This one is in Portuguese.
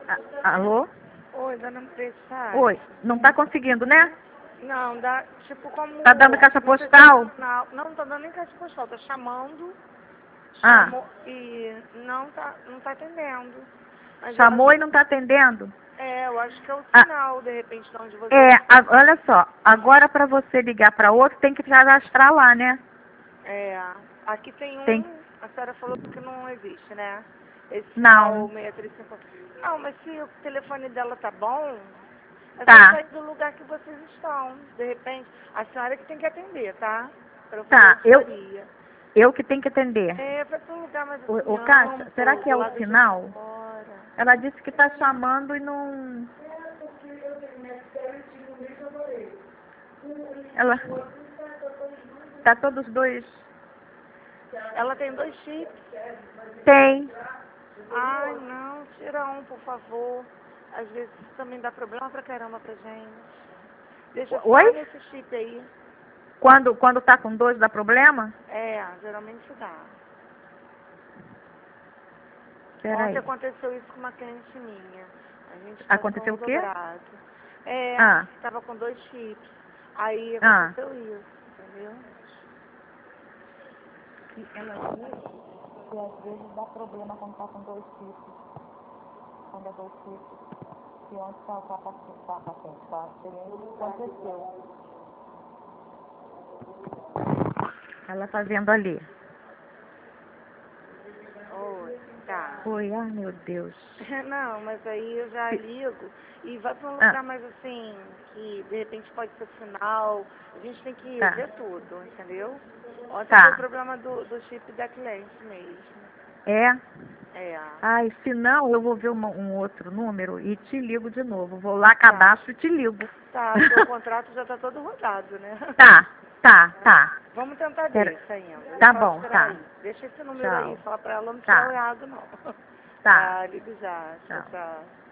Alô? Oi, dona Pressade. Oi, não tá conseguindo, né? Não, dá, tipo, como... Tá dando caixa não sei se postal? não tá dando nem caixa postal, tá chamando, Ah, chamou e não tá atendendo. Mas eu chamou acho, e não tá atendendo? eu acho que é o Ah, sinal, de repente, de onde você está. olha só, agora pra você ligar pra outro, tem que cadastrar lá, né? Aqui tem Tem. a senhora falou que não existe, né? Esse final Não, 635. Não, mas se o telefone dela tá bom, é só tá, sair do lugar que vocês estão. De repente, a senhora que tem que atender, tá? Pra eu fazer a tá, auditoria. eu que tenho que atender. Vai pra um lugar mais assim Ô, Cássia, será amplo, que do é o lado de sinal? fora. Ela disse que tá chamando e não... Ela... Tá todos dois... Ela tem 2 chips. Tem. Ai, não, tira um, por favor. Às vezes isso também dá problema pra caramba pra gente. Deixa só Oi? nesse chip aí. Quando tá com dois dá problema? Geralmente dá. Ontem Peraí. aconteceu isso com uma cliente minha. A gente passou Aconteceu um o quê? dobrado. Ah, Tava com 2 chips. Aí ah. aconteceu isso, entendeu? E ela disse que às vezes dá problema quando tá com dois chifres. Quando é dois chifres. Que ontem tá a paciente, tá? Isso aconteceu. Ela tá vendo ali. Oi, tá. Oi, ai meu Deus. Não, mas aí eu já ligo e vai pra um Ah, lugar mais assim, que de repente pode ser sinal. A gente tem que tá. ver tudo, entendeu? Ontem foi o Tá. problema do chip da cliente mesmo. É? É, Ai, se não, eu vou ver um outro número e te ligo de novo. Vou lá, tá. cadastro e te ligo. Tá, porque o contrato já tá todo rodado, né? Tá, tá, tá. Vamos tentar Pera. desse ainda. Tá Só bom, esperar tá. aí. Deixa esse número aí, Tchau. fala pra ela não tirar o Tá, errado, não. tá. Tá, ligo já. Tchau, Tchau. tchau.